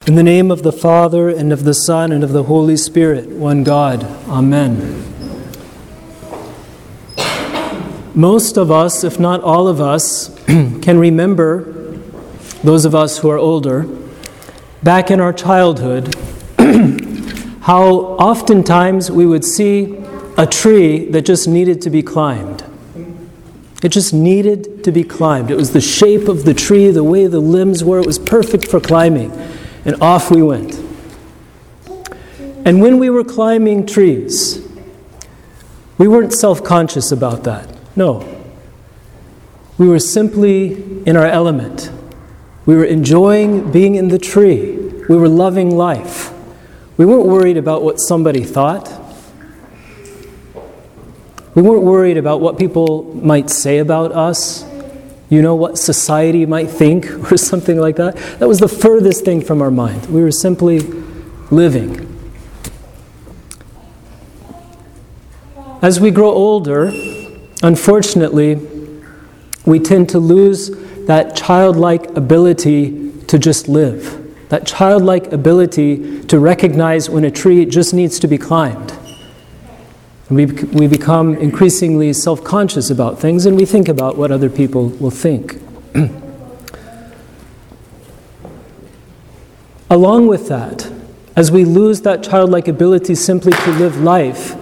In the name of the Father, and of the Son, and of the Holy Spirit, one God. Amen. Most of us, if not all of us, can remember, those of us who are older, back in our childhood, how oftentimes we would see a tree that just needed to be climbed. It just needed to be climbed. It was the shape of the tree, the way the limbs were. It was perfect for climbing. And off we went. And when we were climbing trees, we weren't self-conscious about that. No. We were simply in our element. We were enjoying being in the tree. We were loving life. We weren't worried about what somebody thought. We weren't worried about what people might say about us. You know, what society might think or something like that. That was the furthest thing from our mind. We were simply living. As we grow older, unfortunately, we tend to lose that childlike ability to just live. That childlike ability to recognize when a tree just needs to be climbed. We become increasingly self-conscious about things, and we think about what other people will think. Along with that, as we lose that childlike ability simply to live life,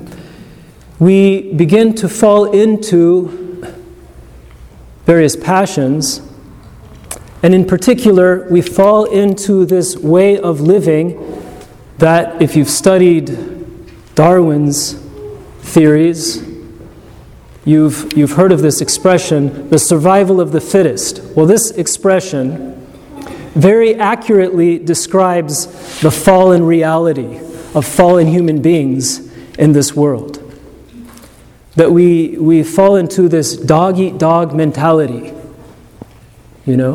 we begin to fall into various passions, and in particular, we fall into this way of living that, if you've studied Darwin's theories, you've heard of this expression, the survival of the fittest. Well, this expression very accurately describes the fallen reality of fallen human beings in this world. That we fall into this dog-eat-dog mentality, you know,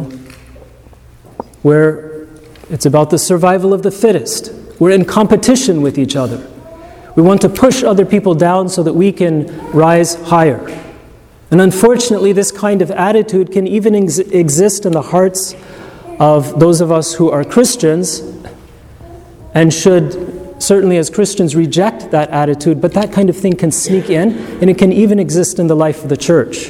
where it's about the survival of the fittest. We're in competition with each other. We want to push other people down so that we can rise higher. And unfortunately, this kind of attitude can even exist in the hearts of those of us who are Christians, and should certainly as Christians reject that attitude, but that kind of thing can sneak in, and it can even exist in the life of the church,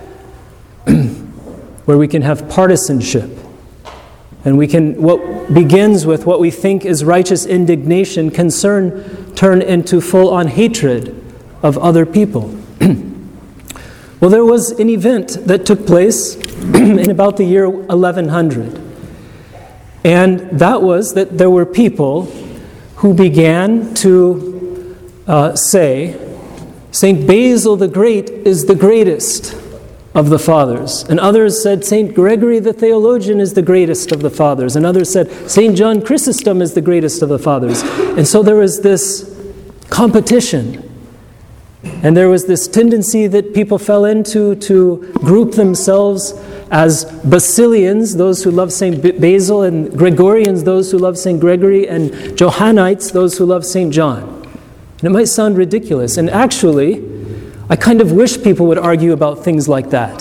where we can have partisanship. And what begins with what we think is righteous indignation can turn into full-on hatred of other people. Well, there was an event that took place in about the year 1100. And that was that there were people who began to say, St. Basil the Great is the greatest of the fathers. And others said St. Gregory the theologian is the greatest of the fathers. And others said St. John Chrysostom is the greatest of the fathers. And so there was this competition. And there was this tendency that people fell into to group themselves as Basilians, those who love St. Basil, and Gregorians, those who love St. Gregory, and Johannites, those who love St. John. And it might sound ridiculous. And actually, I kind of wish people would argue about things like that.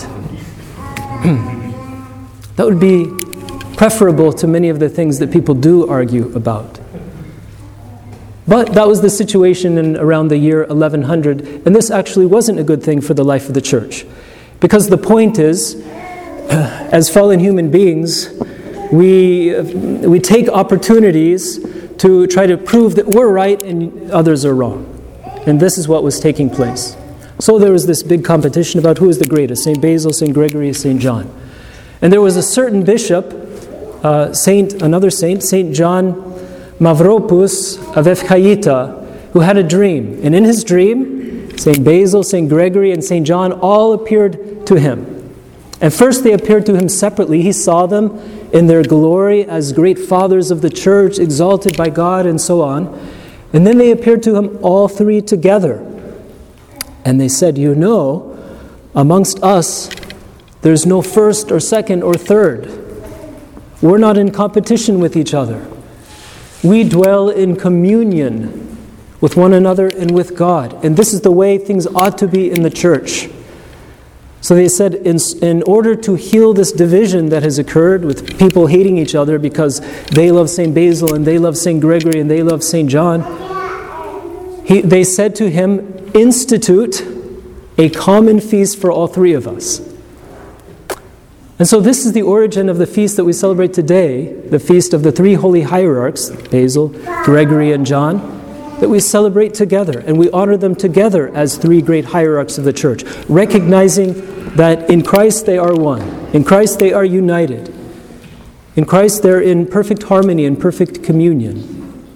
That would be preferable to many of the things that people do argue about. But that was the situation in around the year 1100, and this actually wasn't a good thing for the life of the church. Because the point is, as fallen human beings, we take opportunities to try to prove that we're right and others are wrong. And this is what was taking place. So there was this big competition about who is the greatest, St. Basil, St. Gregory, St. John. And there was a certain bishop, another saint, St. John Mavropus of Efchaita, who had a dream. And in his dream, St. Basil, St. Gregory, and St. John all appeared to him. At first they appeared to him separately. He saw them in their glory as great fathers of the church, exalted by God, and so on. And then they appeared to him all three together. And they said, you know, amongst us, there's no first or second or third. We're not in competition with each other. We dwell in communion with one another and with God. And this is the way things ought to be in the church. So they said, in order to heal this division that has occurred with people hating each other because they love St. Basil and they love St. Gregory and they love St. John, they said to him, institute a common feast for all three of us. And so this is the origin of the feast that we celebrate today, the feast of the three holy hierarchs, Basil, Gregory, and John, that we celebrate together, and we honor them together as three great hierarchs of the church, recognizing that in Christ they are one. In Christ they are united. In Christ they're in perfect harmony and perfect communion.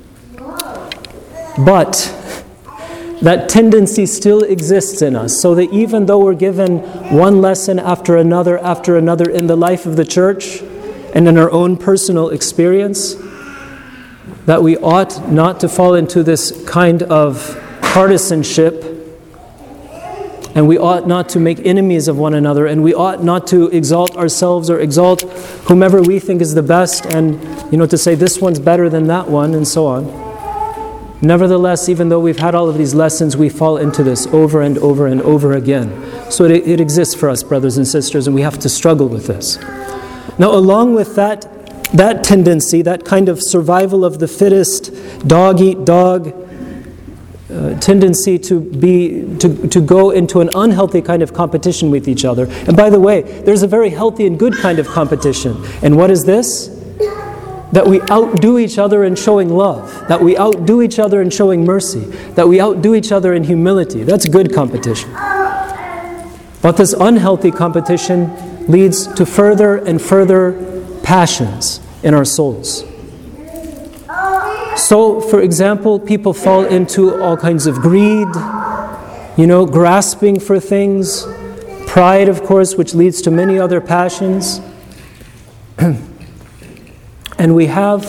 But that tendency still exists in us, so that even though we're given one lesson after another in the life of the church and in our own personal experience, that we ought not to fall into this kind of partisanship, and we ought not to make enemies of one another, and we ought not to exalt ourselves or exalt whomever we think is the best, and to say this one's better than that one, and so on. Nevertheless, even though we've had all of these lessons, we fall into this over and over and over again. So it exists for us, brothers and sisters, and we have to struggle with this. Now, along with that tendency, that kind of survival of the fittest, dog-eat-dog tendency to go into an unhealthy kind of competition with each other. And by the way, there's a very healthy and good kind of competition. And what is this? That we outdo each other in showing love, that we outdo each other in showing mercy, that we outdo each other in humility. That's good competition. But this unhealthy competition leads to further and further passions in our souls. So, for example, people fall into all kinds of greed, grasping for things, pride, of course, which leads to many other passions. And we have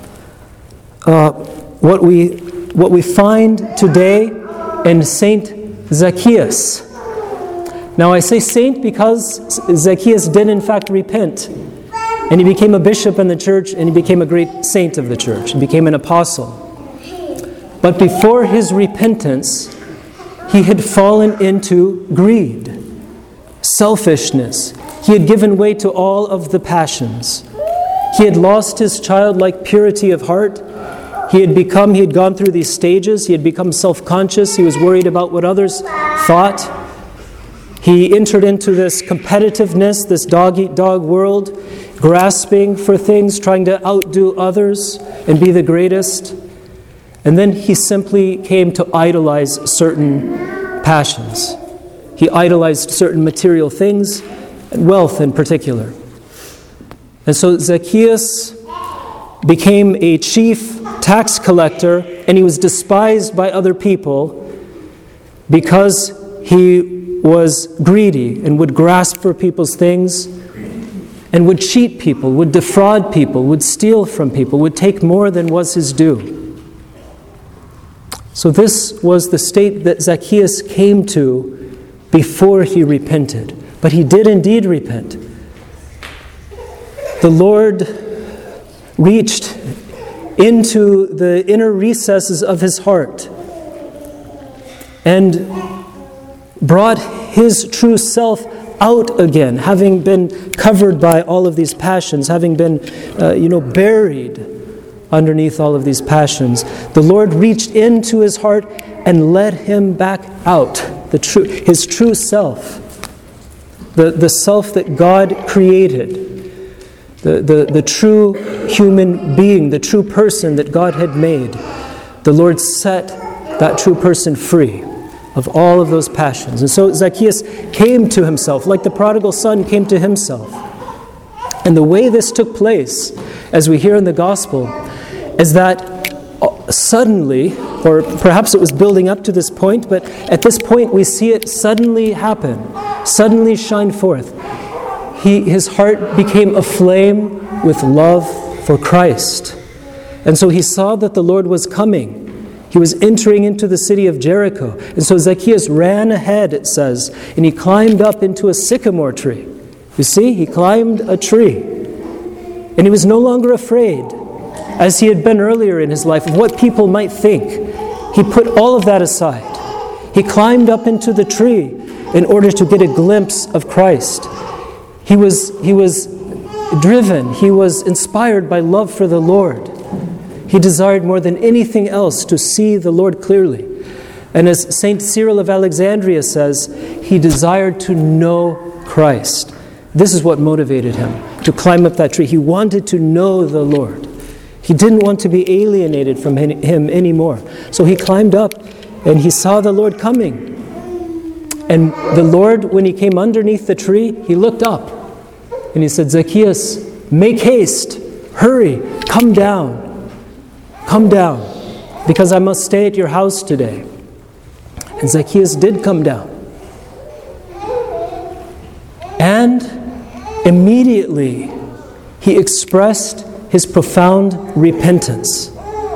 what we find today in Saint Zacchaeus. Now I say saint because Zacchaeus did in fact repent. And he became a bishop in the church, and he became a great saint of the church. He became an apostle. But before his repentance, he had fallen into greed, selfishness. He had given way to all of the passions. He had lost his childlike purity of heart. He had gone through these stages. He had become self-conscious. He was worried about what others thought. He entered into this competitiveness, this dog-eat-dog world, grasping for things, trying to outdo others and be the greatest. And then he simply came to idolize certain passions. He idolized certain material things, and wealth in particular. And so Zacchaeus became a chief tax collector, and he was despised by other people because he was greedy and would grasp for people's things and would cheat people, would defraud people, would steal from people, would take more than was his due. So this was the state that Zacchaeus came to before he repented. But he did indeed repent. The Lord reached into the inner recesses of his heart and brought his true self out again, having been covered by all of these passions, having been, buried underneath all of these passions. The Lord reached into his heart and led him back out, his true self, the self that God created. The true human being, the true person that God had made. The Lord set that true person free of all of those passions. And so Zacchaeus came to himself, like the prodigal son came to himself. And the way this took place, as we hear in the gospel, is that suddenly, or perhaps it was building up to this point, but at this point we see it suddenly happen, suddenly shine forth. His heart became aflame with love for Christ. And so he saw that the Lord was coming. He was entering into the city of Jericho. And so Zacchaeus ran ahead, it says, and he climbed up into a sycamore tree. You see, he climbed a tree. And he was no longer afraid, as he had been earlier in his life, of what people might think. He put all of that aside. He climbed up into the tree, in order to get a glimpse of Christ. He was driven, he was inspired by love for the Lord. He desired more than anything else to see the Lord clearly. And as St. Cyril of Alexandria says, he desired to know Christ. This is what motivated him to climb up that tree. He wanted to know the Lord. He didn't want to be alienated from him anymore. So he climbed up and he saw the Lord coming. And the Lord, when he came underneath the tree, he looked up and he said, Zacchaeus, make haste, hurry, come down, because I must stay at your house today. And Zacchaeus did come down. And immediately he expressed his profound repentance.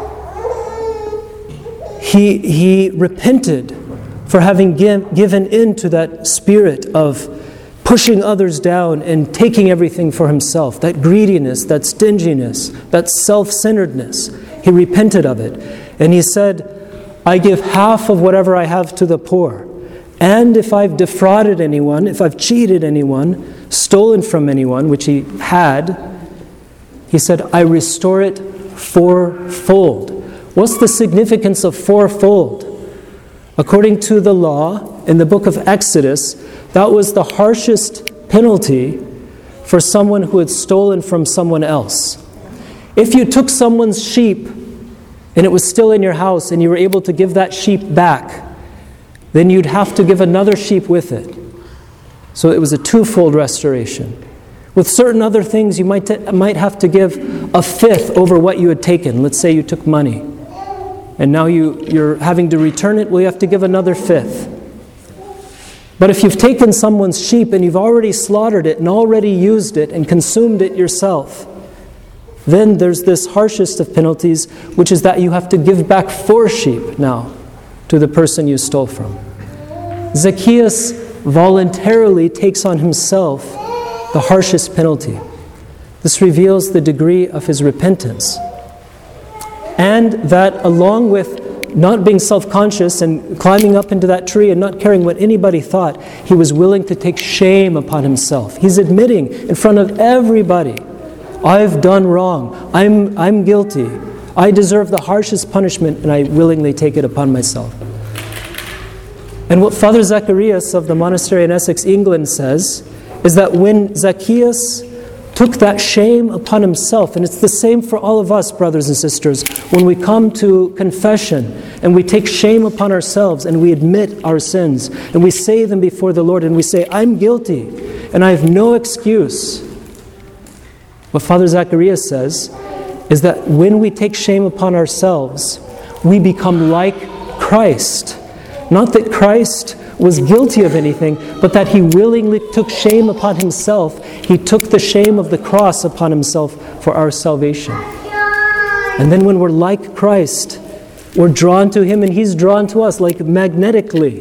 He repented for having given in to that spirit of pushing others down and taking everything for himself, that greediness, that stinginess, that self-centeredness. He repented of it. And he said, I give half of whatever I have to the poor. And if I've defrauded anyone, if I've cheated anyone, stolen from anyone, which he had, he said, I restore it fourfold. What's the significance of fourfold? According to the law, in the book of Exodus, that was the harshest penalty for someone who had stolen from someone else. If you took someone's sheep and it was still in your house and you were able to give that sheep back, then you'd have to give another sheep with it. So it was a twofold restoration. With certain other things, you might have to give a fifth over what you had taken. Let's say you took money, and now you're having to return it. Well, you have to give another fifth. But if you've taken someone's sheep and you've already slaughtered it and already used it and consumed it yourself, then there's this harshest of penalties, which is that you have to give back 4 sheep now to the person you stole from. Zacchaeus voluntarily takes on himself the harshest penalty. This reveals the degree of his repentance. And that along with not being self-conscious and climbing up into that tree and not caring what anybody thought, he was willing to take shame upon himself. He's admitting in front of everybody, I've done wrong, I'm guilty, I deserve the harshest punishment, and I willingly take it upon myself. And what Father Zacharias of the monastery in Essex, England says, is that when Zacchaeus took that shame upon himself, and it's the same for all of us, brothers and sisters, when we come to confession and we take shame upon ourselves and we admit our sins and we say them before the Lord and we say, I'm guilty and I have no excuse. What Father Zacharias says is that when we take shame upon ourselves, we become like Christ. Not that Christ was guilty of anything, but that he willingly took shame upon himself. He took the shame of the cross upon himself for our salvation. And then when we're like Christ, we're drawn to him and he's drawn to us like magnetically.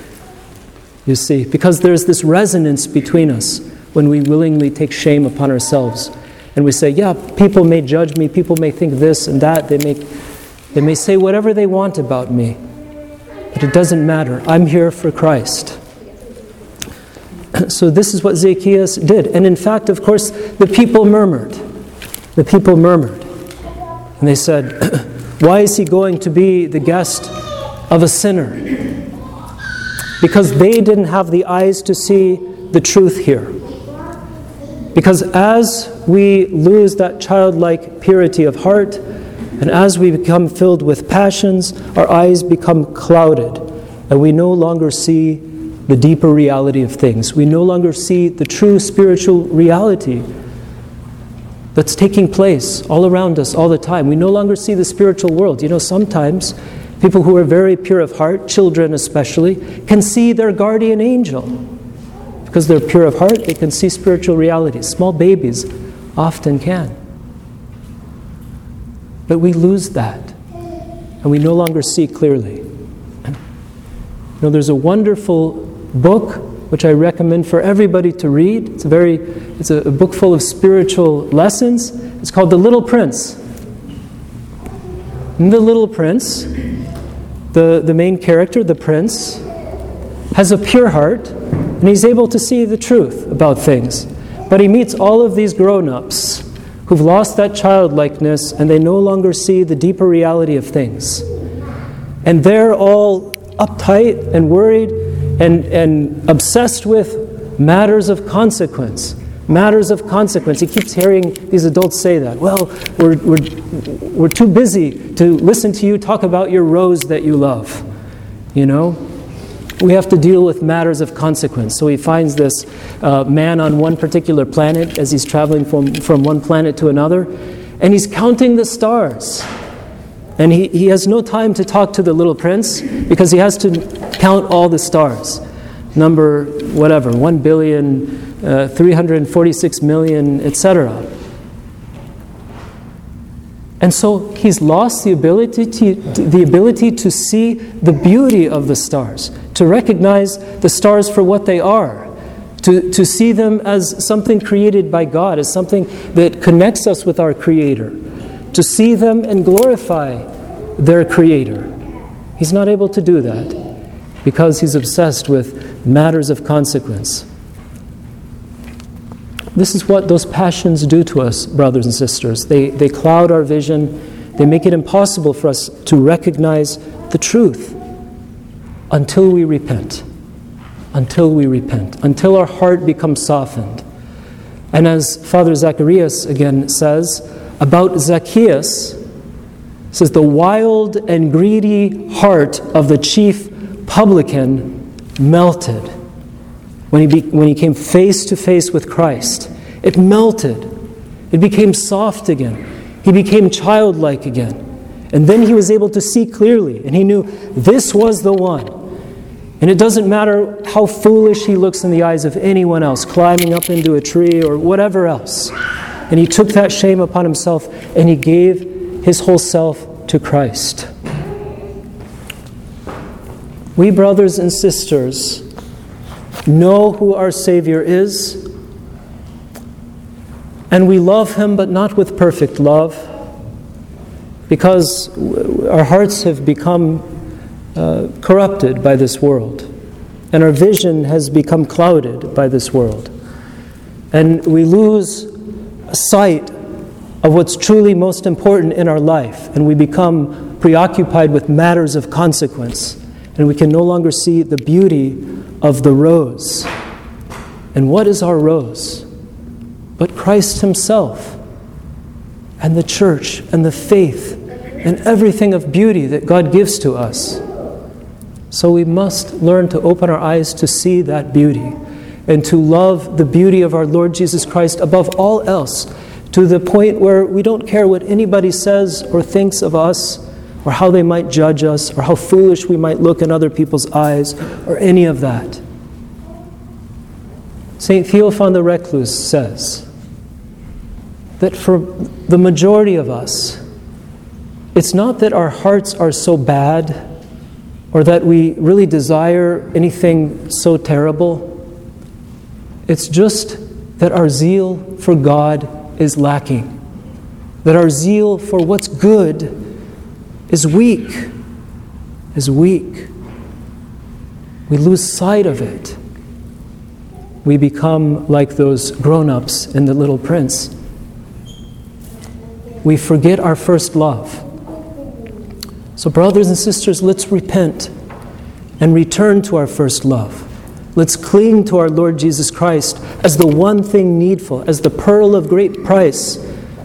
You see, because there's this resonance between us when we willingly take shame upon ourselves. And we say, yeah, people may judge me, people may think this and that, they may say whatever they want about me. But it doesn't matter. I'm here for Christ. So this is what Zacchaeus did. And in fact, of course, the people murmured. The people murmured. And they said, why is he going to be the guest of a sinner? Because they didn't have the eyes to see the truth here. Because as we lose that childlike purity of heart, and as we become filled with passions, our eyes become clouded, and we no longer see the deeper reality of things. We no longer see the true spiritual reality that's taking place all around us all the time. We no longer see the spiritual world. You know, sometimes people who are very pure of heart, children especially, can see their guardian angel. Because they're pure of heart, they can see spiritual realities. Small babies often can. But we lose that, and we no longer see clearly. You know, there's a wonderful book which I recommend for everybody to read. It's a book full of spiritual lessons. It's called The Little Prince. In The Little Prince, the main character, the prince, has a pure heart, and he's able to see the truth about things. But he meets all of these grown-ups who've lost that childlikeness, and they no longer see the deeper reality of things. And they're all uptight and worried and obsessed with matters of consequence. Matters of consequence. He keeps hearing these adults say that. Well, we're too busy to listen to you talk about your rose that you love. You know? We have to deal with matters of consequence. So he finds this man on one particular planet as he's traveling from one planet to another, and he's counting the stars. And he has no time to talk to the little prince because he has to count all the stars. Number, whatever, 1 billion, 346 million, etc. And so he's lost the ability to see the beauty of the stars, to recognize the stars for what they are, to see them as something created by God, as something that connects us with our Creator, to see them and glorify their Creator. He's not able to do that because he's obsessed with matters of consequence. This is what those passions do to us, brothers and sisters. They cloud our vision. They make it impossible for us to recognize the truth until we repent. Until we repent. Until our heart becomes softened. And as Father Zacharias again says, about Zacchaeus, says the wild and greedy heart of the chief publican melted. When he came face to face with Christ, it melted. It became soft again. He became childlike again. And then he was able to see clearly, and he knew this was the one. And it doesn't matter how foolish he looks in the eyes of anyone else, climbing up into a tree or whatever else. And he took that shame upon himself, and he gave his whole self to Christ. We, brothers and sisters, know who our Savior is, and we love Him, but not with perfect love, because our hearts have become corrupted by this world, and our vision has become clouded by this world, and we lose sight of what's truly most important in our life, and we become preoccupied with matters of consequence, and we can no longer see the beauty of the rose. And what is our rose? But Christ Himself, and the church, and the faith, and everything of beauty that God gives to us. So we must learn to open our eyes to see that beauty, and to love the beauty of our Lord Jesus Christ above all else, to the point where we don't care what anybody says or thinks of us, or how they might judge us, or how foolish we might look in other people's eyes, or any of that. St. Theophan the Recluse says that for the majority of us, it's not that our hearts are so bad, or that we really desire anything so terrible. It's just that our zeal for God is lacking. That our zeal for what's good is weak. We lose sight of it. We become like those grown-ups in The Little Prince. We forget our first love. So brothers and sisters, let's repent and return to our first love. Let's cling to our Lord Jesus Christ as the one thing needful, as the pearl of great price,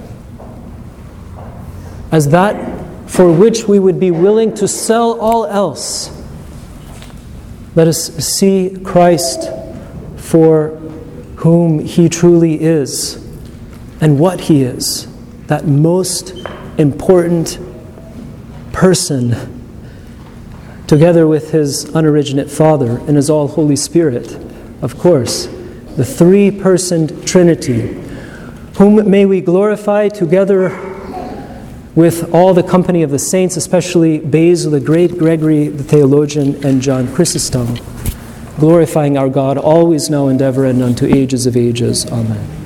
as that for which we would be willing to sell all else. Let us see Christ for whom He truly is and what He is, that most important person, together with His unoriginate Father and His all-Holy Spirit, of course, the three-personed Trinity, whom may we glorify together with all the company of the saints, especially Basil the Great, Gregory the theologian, and John Chrysostom, glorifying our God always, now, and ever, and unto ages of ages. Amen.